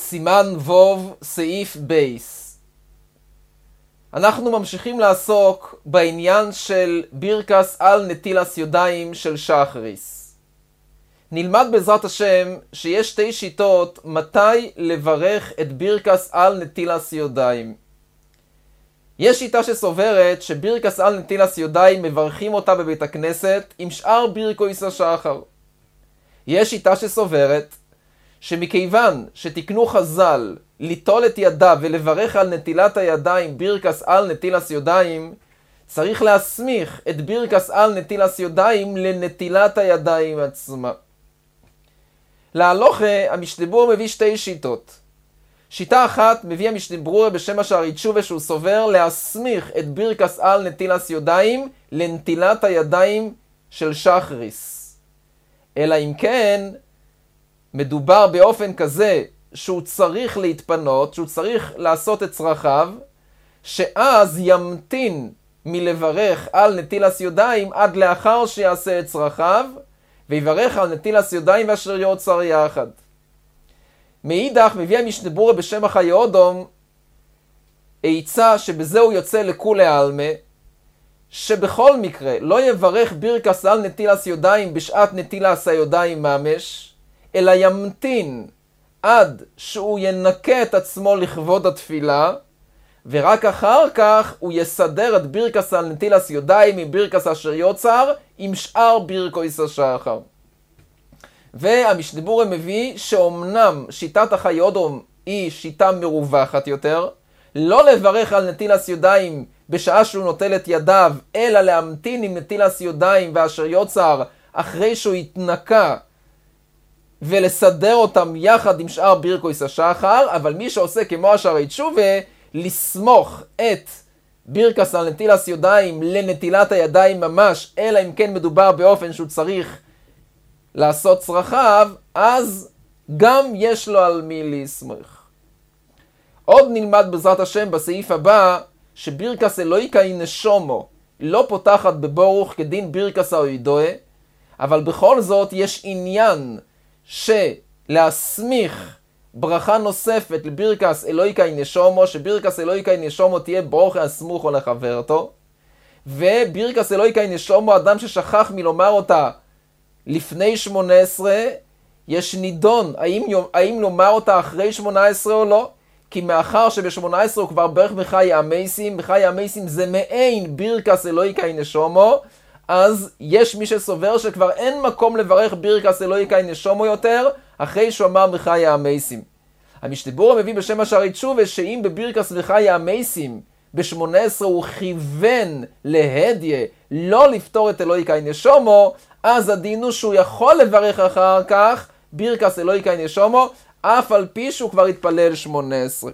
סימן ווב סעיף בייס. אנחנו ממשיכים לעסוק בעניין של בירקס על נטילס ידיים של שחריס. נלמד בעזרת השם שיש שתי שיטות מתי לברך את בירקס על נטילס ידיים. יש שיטה שסוברת שבירקס על נטילס ידיים מברכים אותה בבית הכנסת עם שאר בירקויס השחר. יש שיטה שסוברת שמכיוון שתקנו חז"ל ליטול את ידיו ולברך על נטילת הידיים בירקס על נטילס ידיים, צריך להסמיך את בירקס על נטילס ידיים לנטילת הידיים עצמה. להלוכה המשנה ברורה מביא שתי שיטות. שיטה אחת מביא המשנה ברורה בשם השערי תשובה שהוא סובר להסמיך את בירקס על נטילס ידיים לנטילת הידיים של שחריס. אלא אם כן מדובר באופן כזה שהוא צריך להתפנות, שהוא צריך לעשות את צרכיו, שאז ימתין מלברך על נטילס ידיים עד לאחר שיעשה את צרכיו, ויברך על נטילס ידיים ואשר יוצר יחד. מאידך מביא המשנה ברורה בשם החיי אודום עצה שבזה הוא יוצא לכולי עלמא, שבכל מקרה לא יברך בירקס על נטילס ידיים בשעת נטילס הידיים ממש, אלא ימתין עד שהוא ינקה את עצמו לכבוד התפילה, ורק אחר כך הוא יסדר את בירקס על נטילס ידיים עם בירקס אשר יוצר עם שאר בירקויס השחר. והמשנה ברורה מביא שאומנם שיטת החיי אודום היא שיטה מרווחת יותר, לא לברך על נטילס ידיים בשעה שהוא נוטל את ידיו, אלא להמתין עם נטילס ידיים ואשר יוצר אחרי שהוא יתנקה ולסדר אותם יחד עם שאר בירקויס השחר. אבל מי שעושה כמו השערי תשובה, לסמוך את בירקס על נטילס ידיים לנטילת הידיים ממש, אלא אם כן מדובר באופן שהוא צריך לעשות צרכיו, אז גם יש לו על מי לסמוך. עוד נלמד בעזרת השם בסעיף הבא שבירקס אלוהיקה היא נשומו, לא פותחת בברוך כדין בירקס האוידוה, אבל בכל זאת יש עניין שלהסמיך ברכה נוספת לבירקס אלוהיקה היא נשומו, שבירקס אלוהיקה היא נשומו תהיה ברוך הסמוך או לחברתו, ובירקס אלוהיקה היא נשומו, אדם ששכח מלומר אותה לפני 18, יש נידון האם לומר אותה אחרי 18 או לא, כי מאחר שב-18 הוא כבר ברך בחיי המייסים, בחיי המייסים זה מעין בירקס אלוהיקה היא נשומו, אז יש מי שסובר שכבר אין מקום לברך בירקס אלוהיקה היא נשומו יותר, אחרי שהוא אמר בחיי המייסים. המשנה ברורה מביא בשם השערי תשובה שאם בבירקס בחיי המייסים ב-18 הוא כיוון להדיה, לא לפתור את אלוהיקה היא נשומו, אז הדין הוא שהוא יכול לברך אחר כך בירקס אלוהיקה היא נשומו, אף על פי שהוא כבר התפלל 18.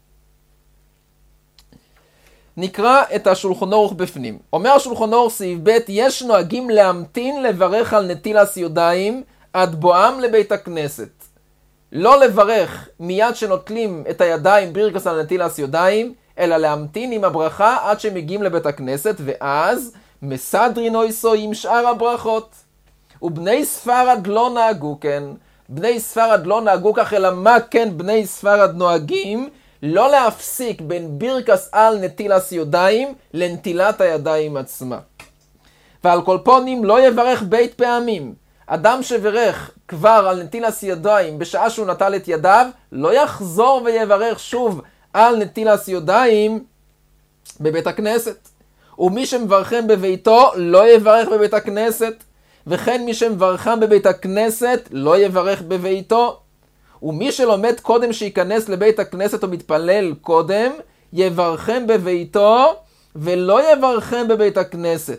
נקרא את השולחן ערוך בפנים. אומר השולחן ערוך סעיף ב' יש נוהגים להמתין לברך על נטילס ידיים עד בואם לבית הכנסת. לא לברך מיד שנוטלים את הידיים בירקס על נטילס ידיים, אלא להמתין עם הברכה עד שמגיעים לבית הכנסת, ואז מסדרין אויסו עם שאר הברכות. ובני ספרד לא נהגו כן. בני ספרד לא נהגו כך, אלא מה כן בני ספרד נוהגים? לא להפסיק בין בירקס על נטילס ידיים לנטילת הידיים עצמה. ועל כל פונים לא יברך בית פעמים. אדם שברך כבר על נטילס ידיים בשעה שהוא נטל את ידיו, לא יחזור ויברך שוב על נטילס ידיים בבית הכנסת. ומי שמברכם בביתו לא יברך בבית הכנסת, וכן מי שמברכם בבית הכנסת לא יברך בביתו. ומי שלומד קודם שיכנס לבית הכנסת או מתפלל קודם, יברכם בביתו ולא יברכם בבית הכנסת.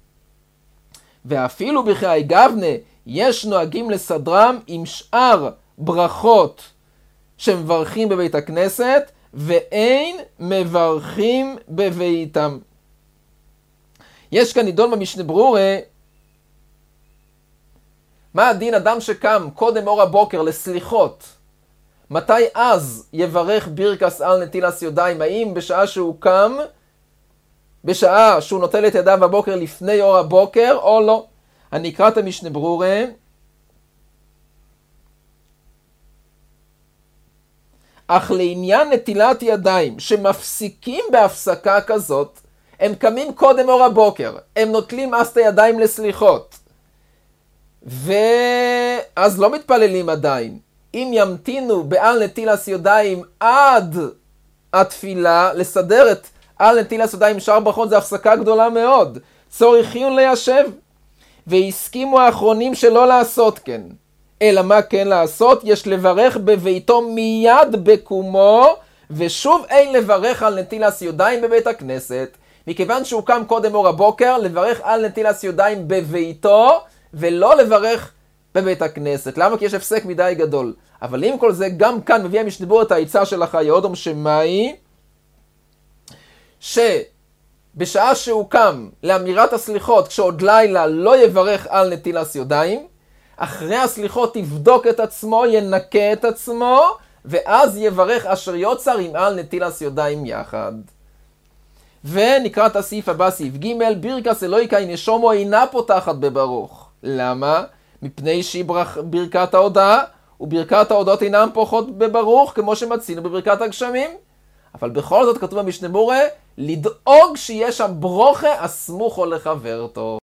ואפילו בחיי גבנה יש נוהגים לסדרם עם שאר ברכות שמברכים בבית הכנסת, ואין מברכים בביתם. יש כאן נידון במשנה ברורה, מה הדין אדם שקם קודם אור הבוקר לסליחות, מתי אז יברך בירקס על נטילס ידיים? האם בשעה שהוא קם, בשעה שהוא נוטל את ידיו בבוקר לפני אור הבוקר או לא? אני אקרא את המשנה ברורה. אך לעניין נטילת ידיים, שמפסיקים בהפסקה כזאת, הם קמים קודם אור הבוקר, הם נוטלים אז את הידיים לסליחות. ואז לא מתפללים עדיין. אם ימתינו בעל נטילת ידיים עד התפילה, לסדר את על נטילת ידיים שאר ברכות, זה הפסקה גדולה מאוד. צוריכים ליישב. והסכימו האחרונים שלא לעשות כן. אלא מה כן לעשות? יש לברך בביתו מיד בקומו, ושוב אין לברך על נטילת ידיים בבית הכנסת. מכיוון שהוא קם קודם אור הבוקר, לברך על נטילת ידיים בביתו, ולא לברך בבית הכנסת. למה? כי יש הפסק מדי גדול. אבל עם כל זה, גם כאן מביא המשנה ברורה את העצה של החיי אודום, שמאי, שבשעה שהוא קם לאמירת הסליחות, כשעוד לילה לא יברך על נטילת ידיים, אחרי הסליחות יבדוק את עצמו, ינקה את עצמו, ואז יברך אשר יוצר עם על נטילת ידיים יחד. ונקרא את הסעיף הבא, סעיף ג', ברכת אלוהיקה נשומו אינה פותחת בברוך. למה? מפני שהיא ברכת ההודעה, וברכת ההודעות אינם פותחות בברוך, כמו שמצינו בברכת הגשמים. אבל בכל זאת כתוב במשנה ברורה, לדאוג שיש שם ברוכה הסמוכו לחברתו.